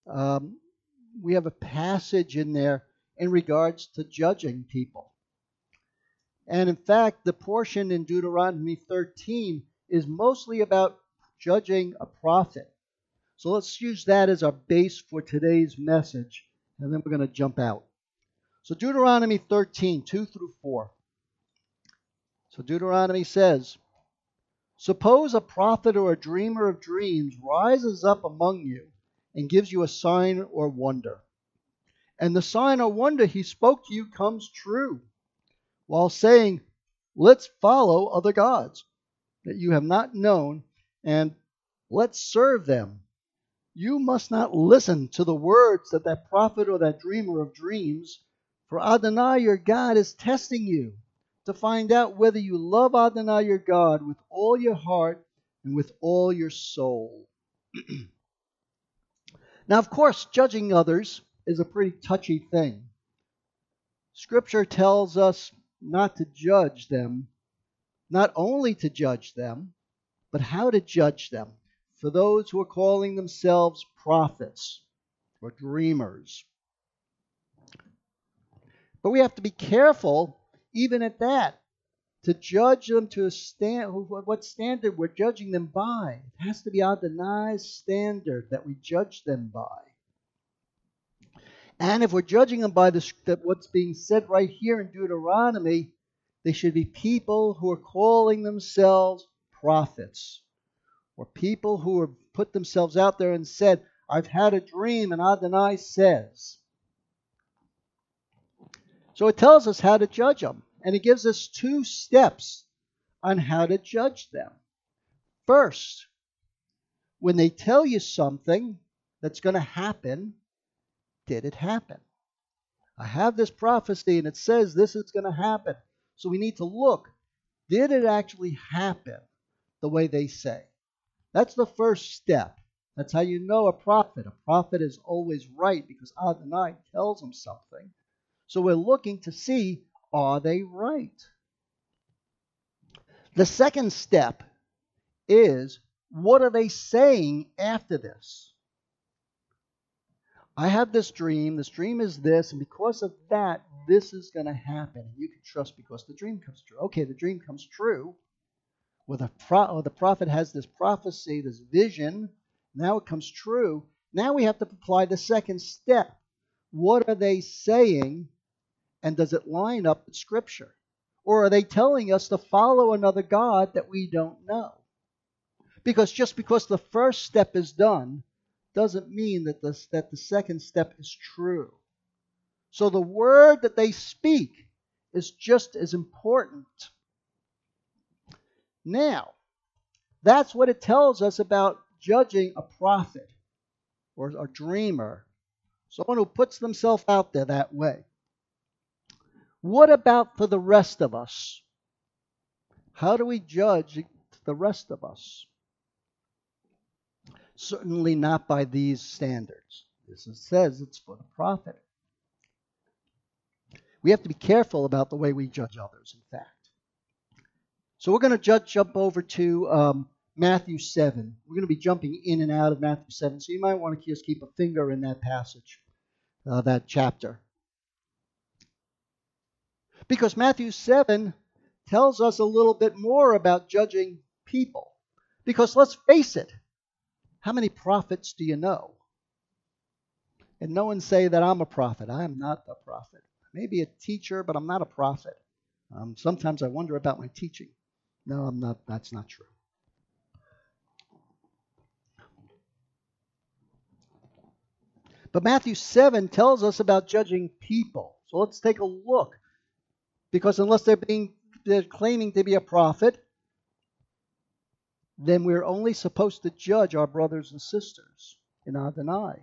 um, we have a passage in there in regards to judging people. And in fact, the portion in Deuteronomy 13 is mostly about judging a prophet. So let's use that as our base for today's message, and then we're going to jump out. So Deuteronomy 13, 2 through 4. So Deuteronomy says, "Suppose a prophet or a dreamer of dreams rises up among you and gives you a sign or wonder. And the sign or wonder he spoke to you comes true, while saying, 'Let's follow other gods that you have not known, and let's serve them.' You must not listen to the words that that prophet or that dreamer of dreams, for Adonai your God is testing you to find out whether you love Adonai your God with all your heart and with all your soul." Now, of course, judging others is a pretty touchy thing. Scripture tells us not to judge them, not only to judge them, but how to judge them for those who are calling themselves prophets or dreamers. But we have to be careful, even at that, to judge them to what standard we're judging them by. It has to be Adonai's standard that we judge them by. And if we're judging them by what's being said right here in Deuteronomy, they should be people who are calling themselves prophets, or people who have put themselves out there and said, "I've had a dream and Adonai says." So it tells us how to judge them. And it gives us 2 steps on how to judge them. First, when they tell you something that's going to happen, did it happen? I have this prophecy and it says this is going to happen. So we need to look, did it actually happen the way they say? That's the first step. That's how you know a prophet. A prophet is always right because Adonai tells him something. So we're looking to see, are they right? The second step is, what are they saying after this? I have this dream. This dream is this, and because of that, this is going to happen. You can trust because the dream comes true. Okay, the dream comes true. Or the prophet has this prophecy, this vision. Now it comes true. Now we have to apply the second step. What are they saying? And does it line up with Scripture? Or are they telling us to follow another God that we don't know? Because just because the first step is done doesn't mean that the second step is true. So the word that they speak is just as important. Now, that's what it tells us about judging a prophet or a dreamer, someone who puts themselves out there that way. What about for the rest of us? How do we judge the rest of us? Certainly not by these standards. This says it's for the prophet. We have to be careful about the way we judge others, in fact. So we're going to jump over to Matthew 7. We're going to be jumping in and out of Matthew 7, so you might want to just keep a finger in that passage, that chapter. Because Matthew 7 tells us a little bit more about judging people. Because let's face it, how many prophets do you know? And no one say that I'm a prophet. I am not a prophet. Maybe a teacher, but I'm not a prophet. Sometimes I wonder about my teaching. No, I'm not. That's not true. But Matthew 7 tells us about judging people. So let's take a look. Because unless they're claiming to be a prophet, then we're only supposed to judge our brothers and sisters in Adonai.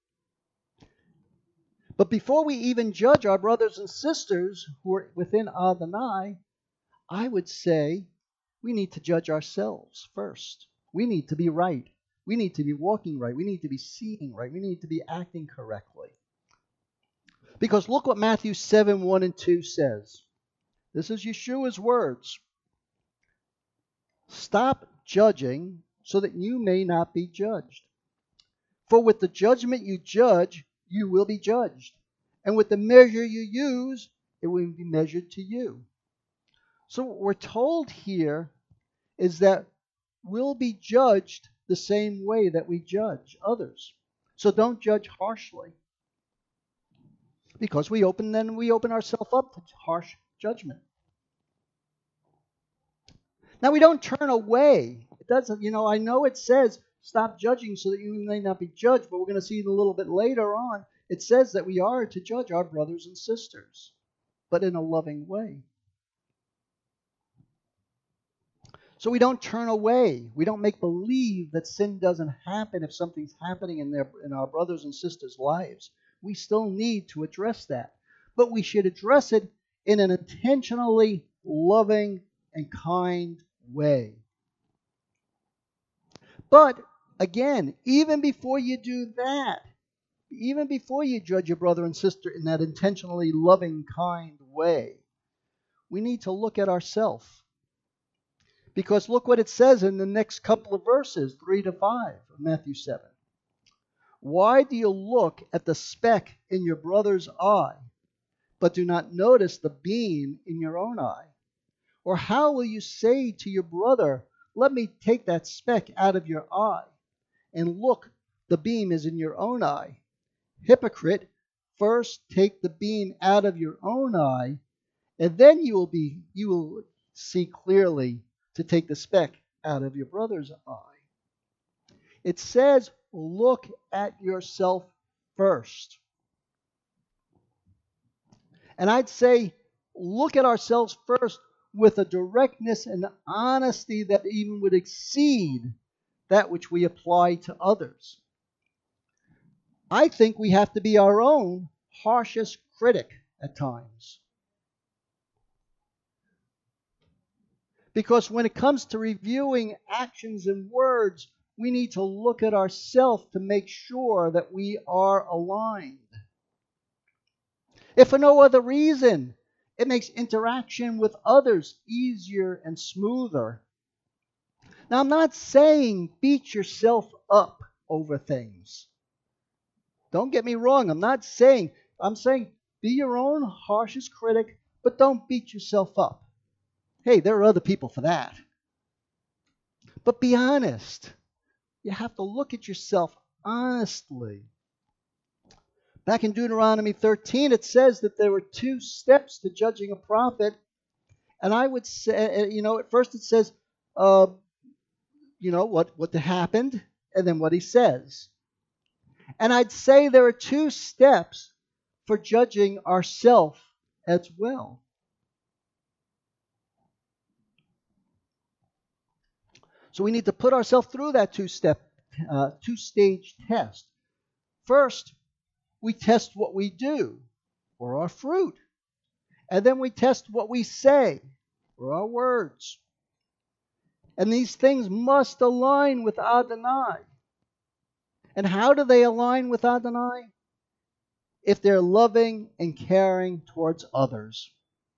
But before we even judge our brothers and sisters who are within Adonai, I would say we need to judge ourselves first. We need to be right. We need to be walking right. We need to be seeing right. We need to be acting correctly. Because look what Matthew 7, 1 and 2 says. This is Yeshua's words. "Stop judging so that you may not be judged. For with the judgment you judge, you will be judged. And with the measure you use, it will be measured to you. So what we're told here is that we'll be judged the same way that we judge others. So don't judge harshly. Because we open ourselves up to harsh judgment. Now we don't turn away. It doesn't, I know it says stop judging so that you may not be judged, but we're going to see it a little bit later on. It says that we are to judge our brothers and sisters, but in a loving way. So we don't turn away. We don't make believe that sin doesn't happen if something's happening in our brothers and sisters' lives. We still need to address that. But we should address it in an intentionally loving and kind way. But again, even before you do that, even before you judge your brother and sister in that intentionally loving, kind way, we need to look at ourselves. Because look what it says in the next couple of verses, 3 to 5 of Matthew 7. Why do you look at the speck in your brother's eye, but do not notice the beam in your own eye? Or how will you say to your brother, let me take that speck out of your eye, and look, the beam is in your own eye? Hypocrite, first take the beam out of your own eye, and then you will see clearly to take the speck out of your brother's eye. It says, look at yourself first. And I'd say, look at ourselves first with a directness and honesty that even would exceed that which we apply to others. I think we have to be our own harshest critic at times. Because when it comes to reviewing actions and words, we need to look at ourselves to make sure that we are aligned. If for no other reason, it makes interaction with others easier and smoother. Now, I'm not saying beat yourself up over things. Don't get me wrong. I'm saying be your own harshest critic, but don't beat yourself up. Hey, there are other people for that. But be honest. You have to look at yourself honestly. Back in Deuteronomy 13, it says that there were 2 steps to judging a prophet. And I would say, at first it says, what happened, and then what he says. And I'd say there are 2 steps for judging ourselves as well. So we need to put ourselves through that 2-stage test. First, we test what we do, or our fruit. And then we test what we say, or our words. And these things must align with Adonai. And how do they align with Adonai? If they're loving and caring towards others.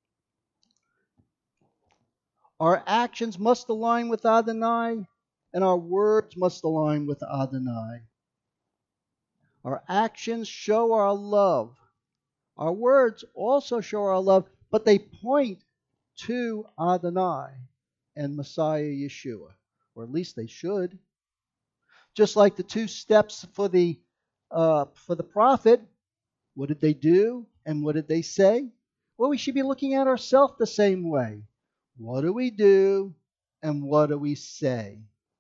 Our actions must align with Adonai, and our words must align with Adonai. Our actions show our love. Our words also show our love, but they point to Adonai and Messiah Yeshua, or at least they should. Just like the 2 steps for the prophet, what did they do and what did they say? Well, we should be looking at ourselves the same way. What do we do and what do we say?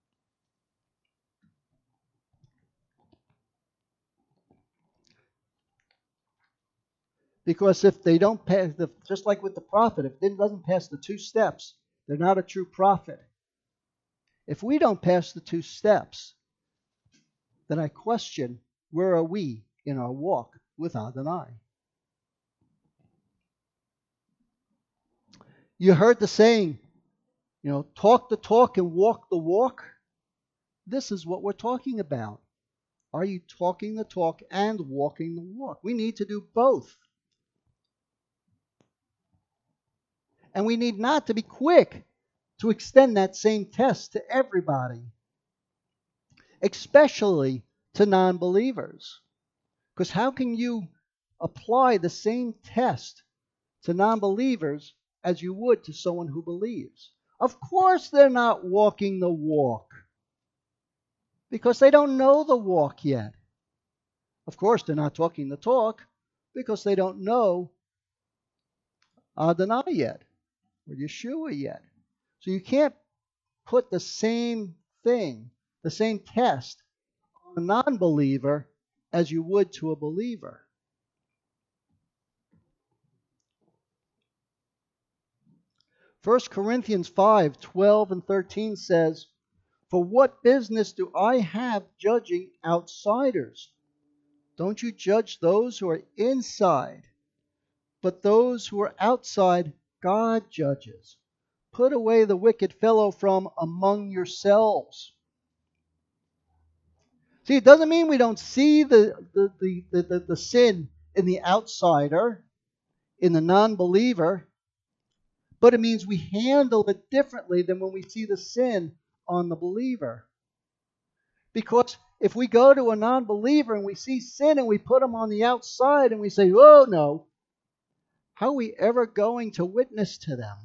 Because if they don't pass, just like with the prophet, if it doesn't pass the 2 steps, they're not a true prophet. If we don't pass the 2 steps, then I question, where are we in our walk with Adonai? You heard the saying, talk the talk and walk the walk. This is what we're talking about. Are you talking the talk and walking the walk? We need to do both. And we need not to be quick to extend that same test to everybody, especially to non-believers. Because how can you apply the same test to non-believers as you would to someone who believes? Of course they're not walking the walk because they don't know the walk yet. Of course they're not talking the talk because they don't know Adonai yet or Yeshua yet. So you can't put the same thing, the same test on a non-believer as you would to a believer. 1 Corinthians 5:12 and 13 says, "For what business do I have judging outsiders? Don't you judge those who are inside, but those who are outside God judges. Put away the wicked fellow from among yourselves." See, it doesn't mean we don't see the sin in the outsider, in the non-believer, but it means we handle it differently than when we see the sin on the believer. Because if we go to a non-believer and we see sin and we put them on the outside and we say, "Oh no," how are we ever going to witness to them?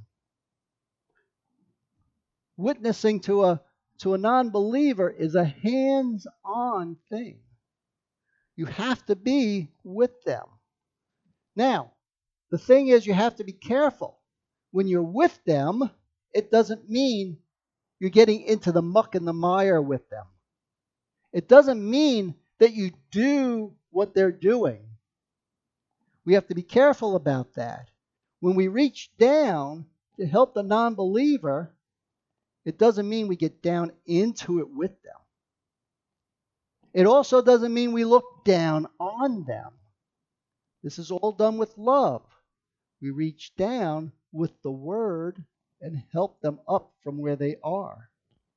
Witnessing to a non-believer is a hands-on thing. You have to be with them. Now, the thing is, you have to be careful. When you're with them, it doesn't mean you're getting into the muck and the mire with them. It doesn't mean that you do what they're doing. We have to be careful about that. When we reach down to help the non-believer, it doesn't mean we get down into it with them. It also doesn't mean we look down on them. This is all done with love. We reach down with the word and help them up from where they are.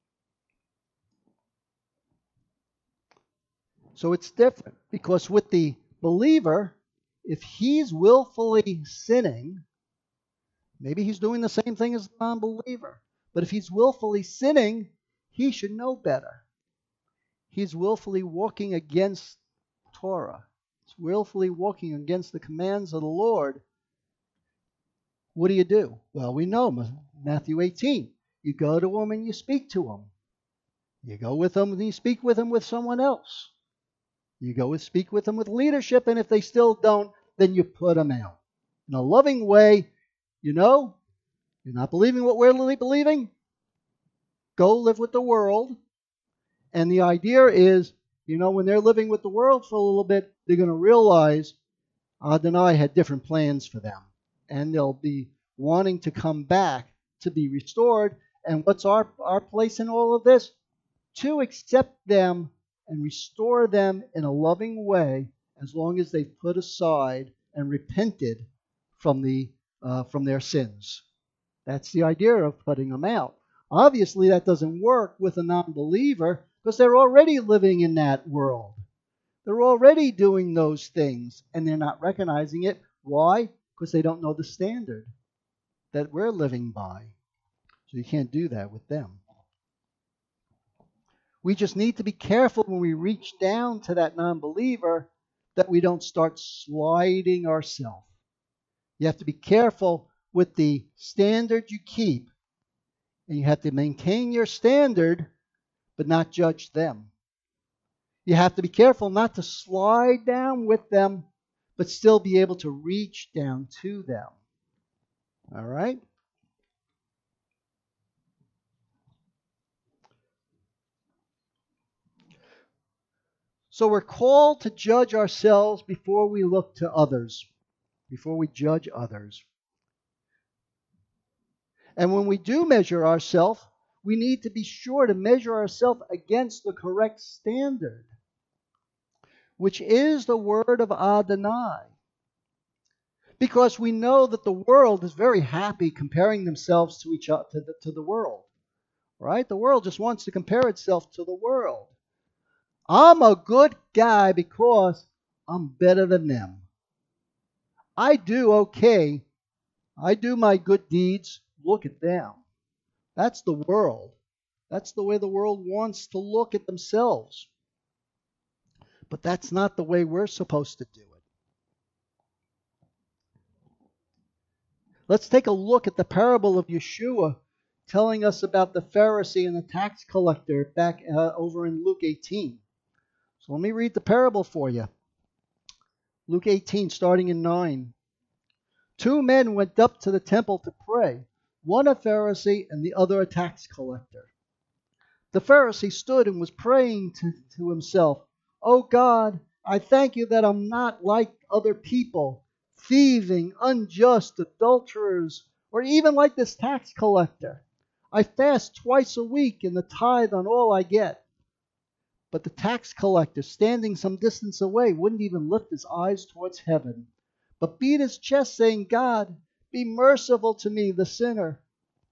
So it's different because with the believer, if he's willfully sinning, maybe he's doing the same thing as the non-believer, but if he's willfully sinning, he should know better. He's willfully walking against Torah. He's willfully walking against the commands of the Lord. What do? Well, we know Matthew 18. You go to him and you speak to him. You go with him and you speak with him with someone else. You go and speak with them with leadership, and if they still don't, then you put them out. In a loving way, you're not believing what we're believing? Go live with the world. And the idea is, when they're living with the world for a little bit, they're going to realize Adonai had different plans for them. And they'll be wanting to come back to be restored. And what's our place in all of this? To accept them and restore them in a loving way, as long as they've put aside and repented from their sins. That's the idea of putting them out. Obviously, that doesn't work with a non-believer because they're already living in that world. They're already doing those things, and they're not recognizing it. Why? Because they don't know the standard that we're living by. So you can't do that with them. We just need to be careful when we reach down to that non-believer that we don't start sliding ourselves. You have to be careful with the standard you keep. And you have to maintain your standard, but not judge them. You have to be careful not to slide down with them, but still be able to reach down to them. All right? So we're called to judge ourselves before we look to others, before we judge others. And when we do measure ourselves, we need to be sure to measure ourselves against the correct standard, which is the word of Adonai. Because we know that the world is very happy comparing themselves to each other, to the world. Right? The world just wants to compare itself to the world. I'm a good guy because I'm better than them. I do okay. I do my good deeds. Look at them. That's the world. That's the way the world wants to look at themselves. But that's not the way we're supposed to do it. Let's take a look at the parable of Yeshua telling us about the Pharisee and the tax collector back over in Luke 18. So let me read the parable for you. Luke 18, starting in 9. 2 men went up to the temple to pray, one a Pharisee and the other a tax collector. The Pharisee stood and was praying to himself, "O God, I thank you that I'm not like other people, thieving, unjust, adulterers, or even like this tax collector. I fast twice a week and the tithe on all I get." But the tax collector, standing some distance away, wouldn't even lift his eyes towards heaven, but beat his chest, saying, "God, be merciful to me, the sinner."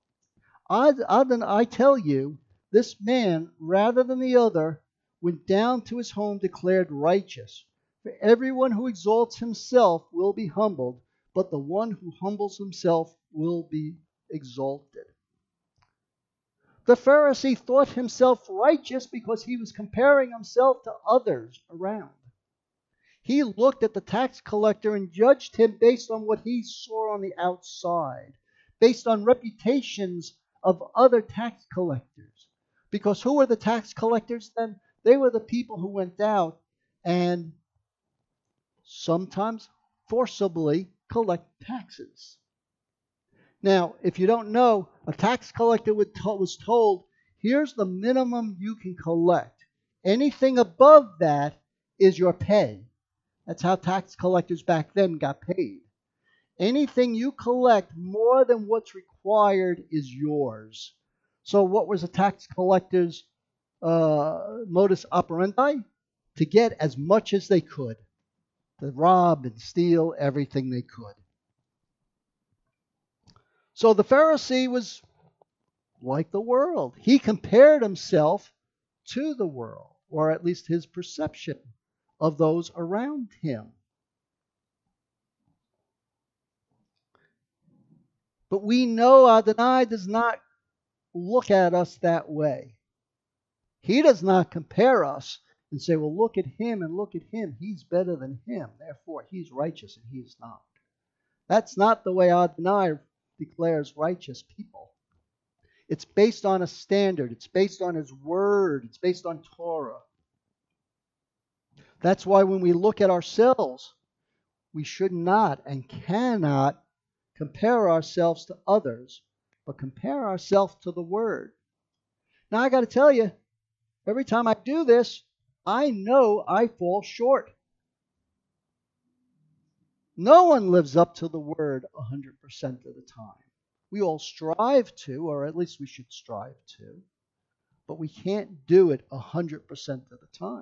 I tell you, this man, rather than the other, went down to his home declared righteous. For everyone who exalts himself will be humbled, but the one who humbles himself will be exalted. The Pharisee thought himself righteous because he was comparing himself to others around. He looked at the tax collector and judged him based on what he saw on the outside, based on reputations of other tax collectors. Because who were the tax collectors then? They were the people who went out and sometimes forcibly collect taxes. Now, if you don't know, a tax collector was told, here's the minimum you can collect. Anything above that is your pay. That's how tax collectors back then got paid. Anything you collect more than what's required is yours. So what was a tax collector's modus operandi? To get as much as they could. To rob and steal everything they could. So the Pharisee was like the world. He compared himself to the world, or at least his perception of those around him. But we know Adonai does not look at us that way. He does not compare us and say, well, look at him and look at him. He's better than him. Therefore, he's righteous and he's not. That's not the way Adonai declares righteous people. It's based on a standard. It's based on his word. It's based on Torah. That's why when we look at ourselves, we should not and cannot compare ourselves to others, but compare ourselves to the word. Now I got to tell you, every time I do this, I know I fall short. No one lives up to the word 100% of the time. We all strive to, or at least we should strive to, but we can't do it 100% of the time.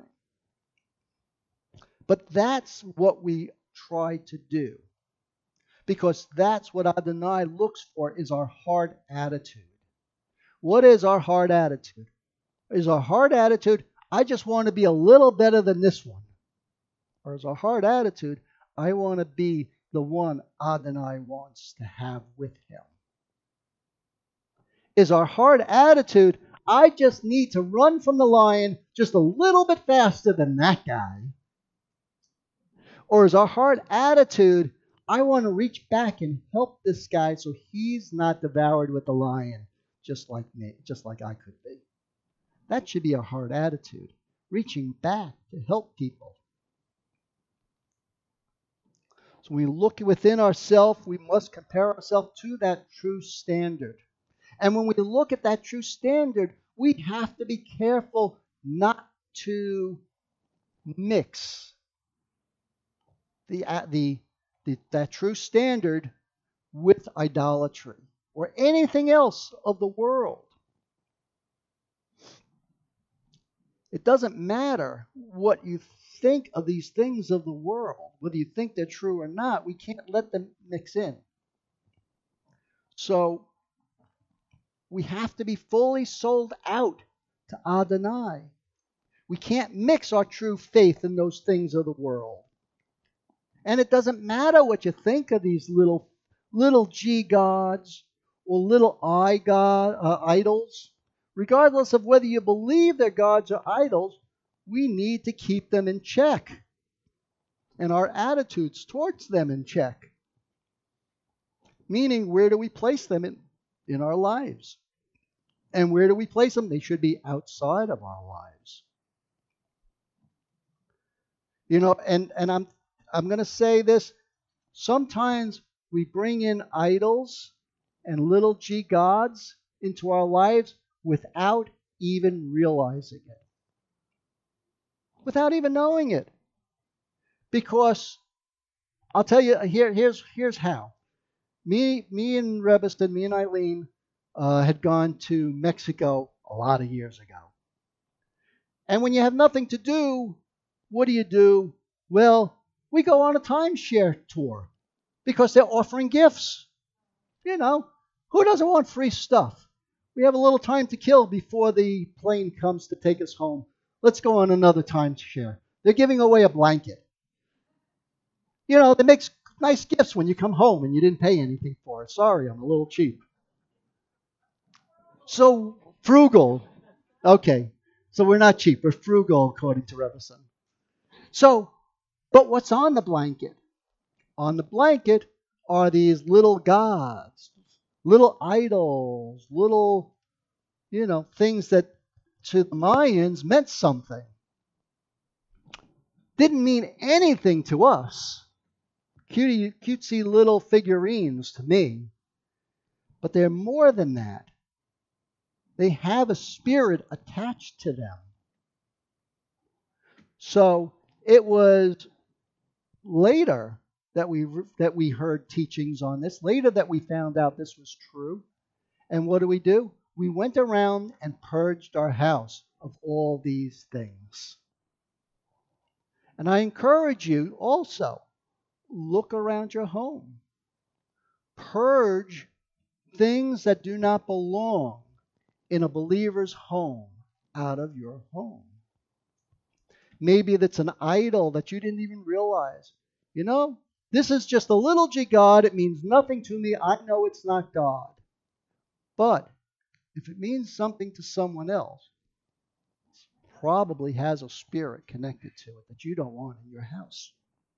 But that's what we try to do, because that's what Adonai looks for, is our heart attitude. What is our heart attitude? Is our heart attitude, I just want to be a little better than this one? Or is our heart attitude, I want to be the one Adonai wants to have with him? Is our heart attitude, I just need to run from the lion just a little bit faster than that guy? Or is our heart attitude, I want to reach back and help this guy so he's not devoured with the lion, just like me, just like I could be? That should be our heart attitude, reaching back to help people. So when we look within ourselves, we must compare ourselves to that true standard. And when we look at that true standard, we have to be careful not to mix that true standard with idolatry or anything else of the world. It doesn't matter what you think of these things of the world, whether you think they're true or not, we can't let them mix in. So we have to be fully sold out to Adonai. We can't mix our true faith in those things of the world. And it doesn't matter what you think of these little g gods or little idols. Regardless of whether you believe they're gods or idols, we need to keep them in check and our attitudes towards them in check. Meaning, where do we place them in our lives? And where do we place them? They should be outside of our lives. And I'm going to say this. Sometimes we bring in idols and little g gods into our lives without even realizing it. Without even knowing it. Because I'll tell you, here's how. Me and Rebiston, me and Eileen had gone to Mexico a lot of years ago. And when you have nothing to do, what do? Well, we go on a timeshare tour because they're offering gifts. Who doesn't want free stuff? We have a little time to kill before the plane comes to take us home. Let's go on another timeshare. They're giving away a blanket. They make nice gifts when you come home and you didn't pay anything for it. Sorry, I'm a little cheap. So, frugal. Okay, so we're not cheap. We're frugal, according to Rebison. So, but what's on the blanket? On the blanket are these little gods, little idols, little, things that to the Mayans meant something. Didn't mean anything to us. Cutesy little figurines to me. But they're more than that. They have a spirit attached to them. So it was later that we heard teachings on this, later that we found out this was true. And what do? We went around and purged our house of all these things. And I encourage you also, look around your home. Purge things that do not belong in a believer's home out of your home. Maybe that's an idol that you didn't even realize. This is just a little g God. It means nothing to me. I know it's not God. But if it means something to someone else, it probably has a spirit connected to it that you don't want in your house.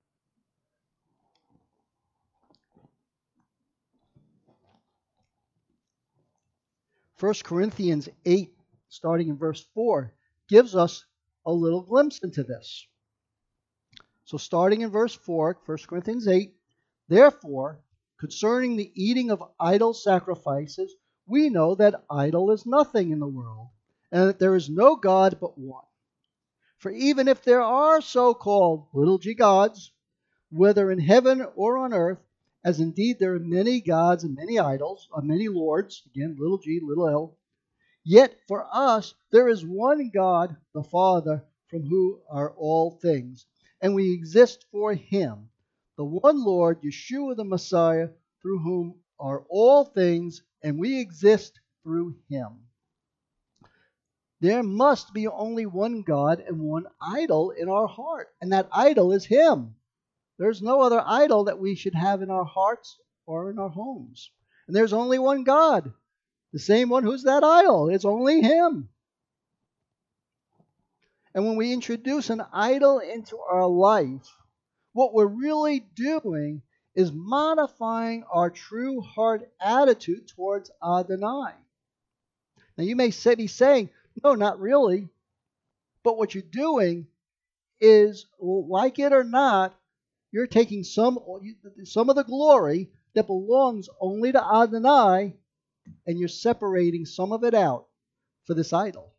First Corinthians 8, starting in verse 4, gives us a little glimpse into this. So starting in verse 4, 1 Corinthians 8, therefore, concerning the eating of idol sacrifices, we know that idol is nothing in the world, and that there is no God but one. For even if there are so-called little g gods, whether in heaven or on earth, as indeed there are many gods and many idols, or many lords, again, little g, little l, yet for us there is one God, the Father, from whom are all things, and we exist for him, the one Lord, Yeshua the Messiah, through whom are all things, and we exist through him. There must be only one God and one idol in our heart, and that idol is him. There's no other idol that we should have in our hearts or in our homes. And there's only one God. The same one. Who's that idol? It's only him. And when we introduce an idol into our life, what we're really doing is modifying our true heart attitude towards Adonai. Now you may be saying, no, not really. But what you're doing is, like it or not, you're taking some of the glory that belongs only to Adonai, and you're separating some of it out for this idol.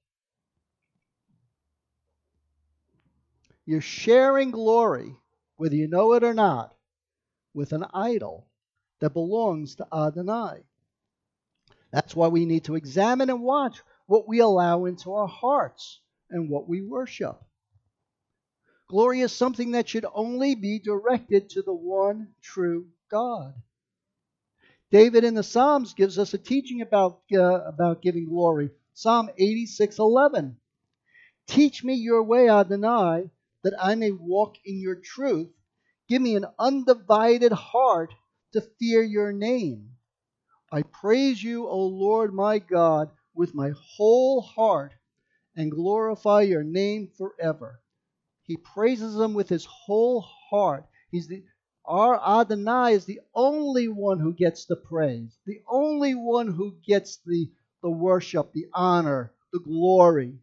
You're sharing glory, whether you know it or not, with an idol that belongs to Adonai. That's why we need to examine and watch what we allow into our hearts and what we worship. Glory is something that should only be directed to the one true God. David in the Psalms gives us a teaching about giving glory. Psalm 86:11. Teach me your way, Adonai, that I may walk in your truth. Give me an undivided heart to fear your name. I praise you, O Lord my God, with my whole heart, and glorify your name forever. He praises him with his whole heart. Our Adonai is the only one who gets the praise, the only one who gets the worship, the honor, the glory.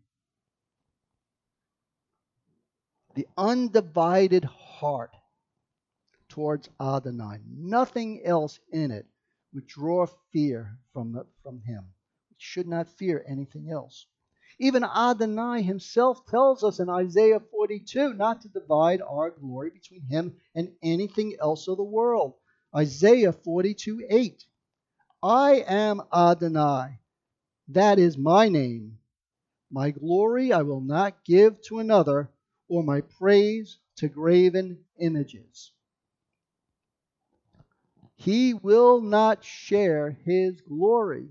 The undivided heart towards Adonai. Nothing else in it would draw fear from him. We should not fear anything else. Even Adonai himself tells us in Isaiah 42 not to divide our glory between him and anything else of the world. Isaiah 42:8. I am Adonai. That is my name. My glory I will not give to another, or my praise to graven images. He will not share his glory.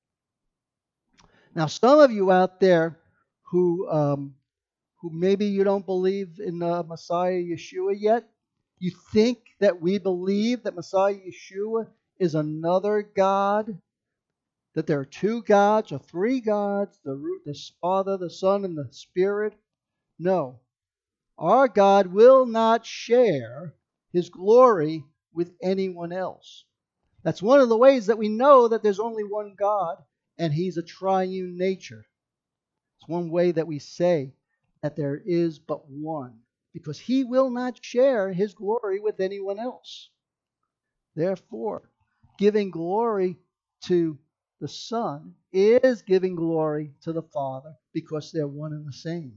Now, some of you out there who maybe you don't believe in Messiah Yeshua yet, you think that we believe that Messiah Yeshua is another God, that there are two gods or three gods, the Father, the Son, and the Spirit. No. Our God will not share his glory with anyone else. That's one of the ways that we know that there's only one God and he's a triune nature. It's one way that we say that there is but one, because he will not share his glory with anyone else. Therefore, giving glory to the Son is giving glory to the Father, because they're one and the same.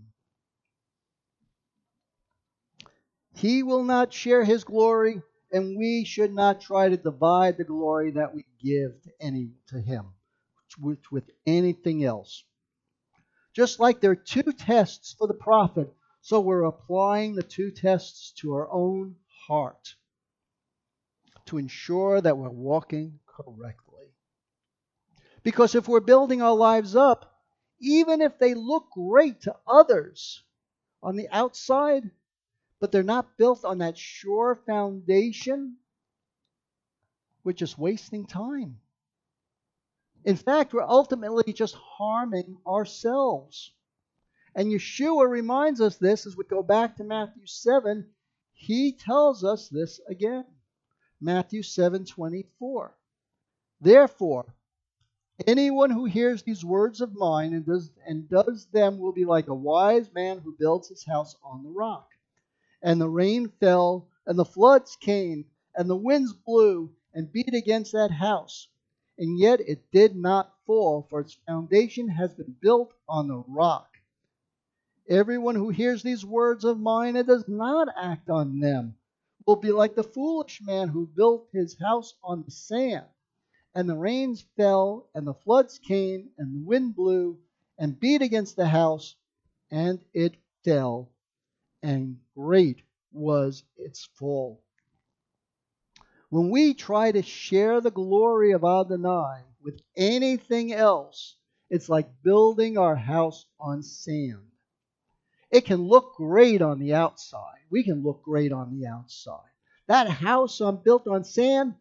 He will not share his glory, and we should not try to divide the glory that we give to him with anything else. Just like there are two tests for the prophet, so we're applying the two tests to our own heart to ensure that we're walking correctly. Because if we're building our lives up, even if they look great to others on the outside, but they're not built on that sure foundation, we're just wasting time. In fact, we're ultimately just harming ourselves. And Yeshua reminds us this as we go back to Matthew 7. He tells us this again. Matthew 7:24. Therefore, anyone who hears these words of mine and does them will be like a wise man who builds his house on the rock. And the rain fell, and the floods came, and the winds blew and beat against that house. And yet it did not fall, for its foundation has been built on the rock. Everyone who hears these words of mine and does not act on them will be like the foolish man who built his house on the sand. And the rains fell, and the floods came, and the wind blew and beat against the house, and it fell, and great was its fall. When we try to share the glory of Adonai with anything else, it's like building our house on sand. It can look great on the outside. We can look great on the outside. That house built on sand,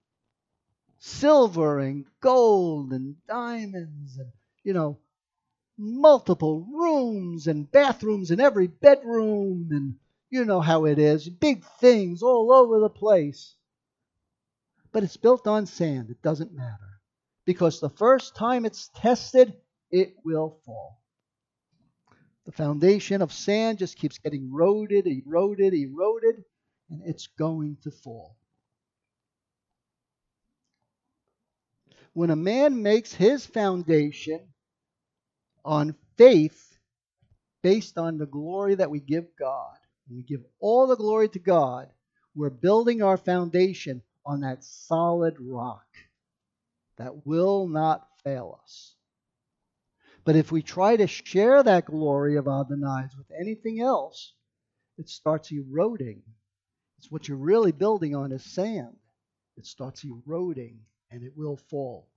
silver and gold and diamonds and, multiple rooms and bathrooms in every bedroom, and you know how it is. Big things all over the place. But it's built on sand. It doesn't matter. Because the first time it's tested, it will fall. The foundation of sand just keeps getting eroded, and it's going to fall. When a man makes his foundation on faith based on the glory that we give God, and we give all the glory to God, we're building our foundation on that solid rock that will not fail us. But if we try to share that glory of Adonai with anything else, it starts eroding. It's what you're really building on is sand. It starts eroding, and it will fall.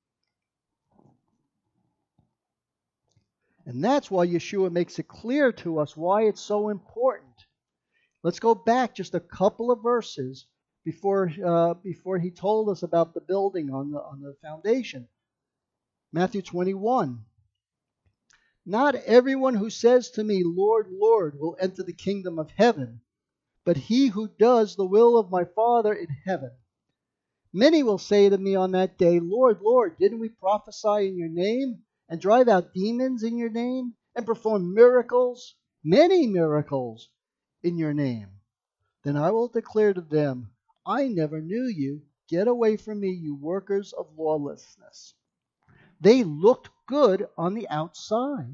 And that's why Yeshua makes it clear to us why it's so important. Let's go back just a couple of verses before he told us about the building on the foundation. Matthew 21. Not everyone who says to me, Lord, Lord, will enter the kingdom of heaven, but he who does the will of my Father in heaven. Many will say to me on that day, Lord, Lord, didn't we prophesy in your name, and drive out demons in your name, and perform miracles, many miracles, in your name? Then I will declare to them, I never knew you. Get away from me, you workers of lawlessness. They looked good on the outside.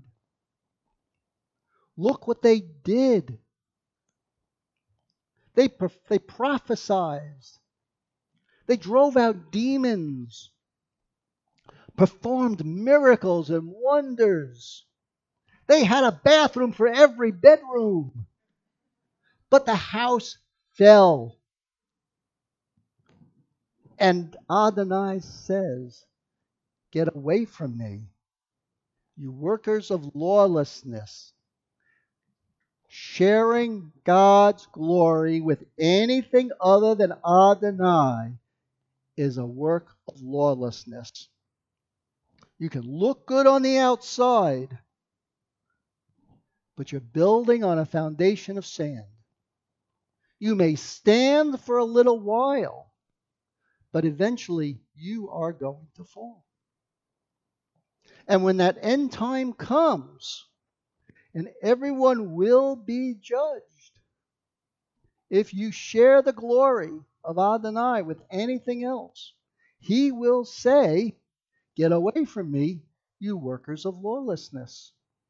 Look what they did. They prophesied. They drove out demons, performed miracles and wonders. They had a bathroom for every bedroom. But the house fell. And Adonai says, get away from me, you workers of lawlessness. Sharing God's glory with anything other than Adonai is a work of lawlessness. You can look good on the outside, but you're building on a foundation of sand. You may stand for a little while, but eventually you are going to fall. And when that end time comes, and everyone will be judged, if you share the glory of Adonai with anything else, he will say, get away from me, you workers of lawlessness.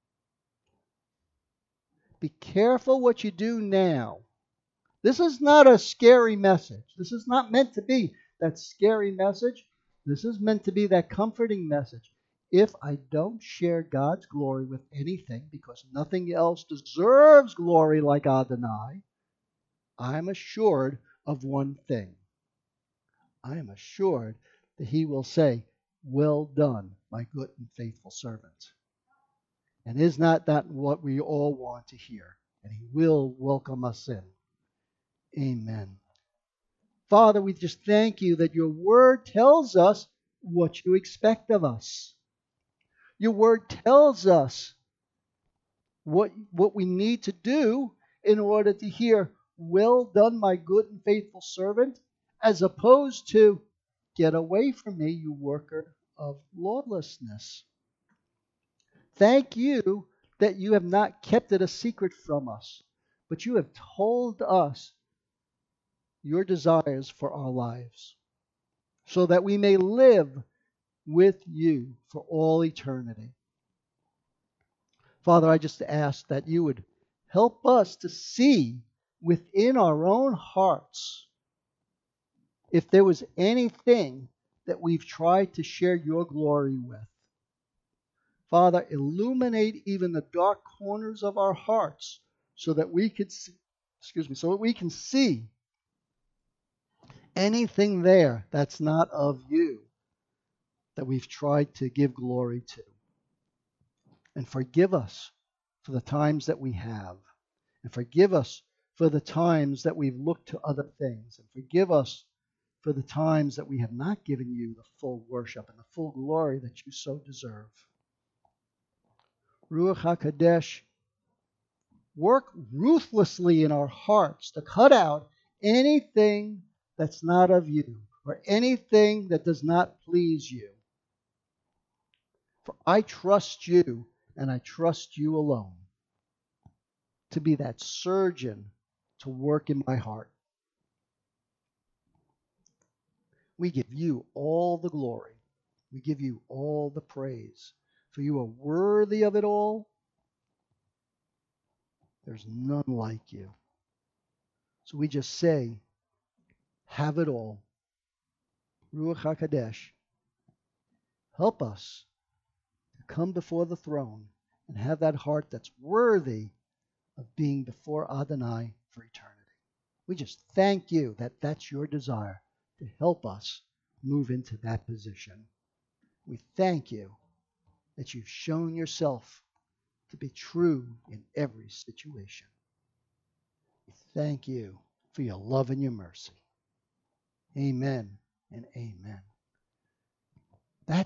Be careful what you do now. This is not a scary message. This is not meant to be that scary message. This is meant to be that comforting message. If I don't share God's glory with anything, because nothing else deserves glory like Adonai, I'm assured of one thing. I am assured that he will say, well done, my good and faithful servant. And is not that what we all want to hear? And he will welcome us in. Amen. Father, we just thank you that your word tells us what you expect of us. Your word tells us what we need to do in order to hear, well done, my good and faithful servant, as opposed to, get away from me, you worker of lawlessness. Thank you that you have not kept it a secret from us, but you have told us your desires for our lives, so that we may live with you for all eternity. Father, I just ask that you would help us to see within our own hearts if there was anything that we've tried to share your glory with. Father, illuminate even the dark corners of our hearts so that we could see, so that we can see anything there that's not of you that we've tried to give glory to. And forgive us for the times that we have. And forgive us for the times that we've looked to other things. And forgive us for the times that we have not given you the full worship and the full glory that you so deserve. Ruach HaKodesh, work ruthlessly in our hearts to cut out anything that's not of you or anything that does not please you. For I trust you, and I trust you alone to be that surgeon to work in my heart. We give you all the glory. We give you all the praise. For you are worthy of it all. There's none like you. So we just say, have it all. Ruach HaKodesh, help us to come before the throne and have that heart that's worthy of being before Adonai for eternity. We just thank you that that's your desire, to help us move into that position. We thank you that you've shown yourself to be true in every situation. We thank you for your love and your mercy. Amen and amen.